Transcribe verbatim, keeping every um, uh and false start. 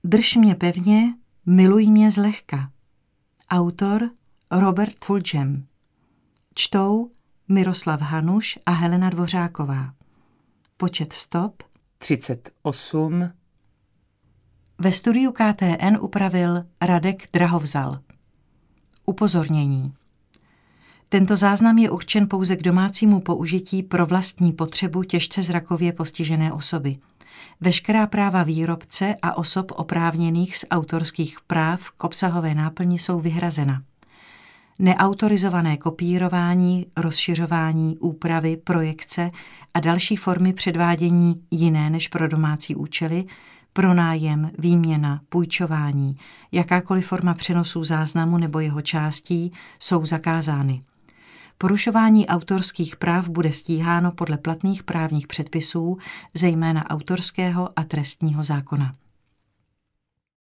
Drž mě pevně, miluj mě zlehka. Autor Robert Fulgham. Čtou Miroslav Hanuš a Helena Dvořáková. Počet stop třicet osm. Ve studiu K T N upravil Radek Drahovzal. Upozornění. Tento záznam je určen pouze k domácímu použití pro vlastní potřebu těžce zrakově postižené osoby. Veškerá práva výrobce a osob oprávněných z autorských práv k obsahové náplni jsou vyhrazena. Neautorizované kopírování, rozšiřování, úpravy, projekce a další formy předvádění jiné než pro domácí účely, pronájem, výměna, půjčování, jakákoliv forma přenosu záznamu nebo jeho částí jsou zakázány. Porušování autorských práv bude stíháno podle platných právních předpisů, zejména autorského a trestního zákona.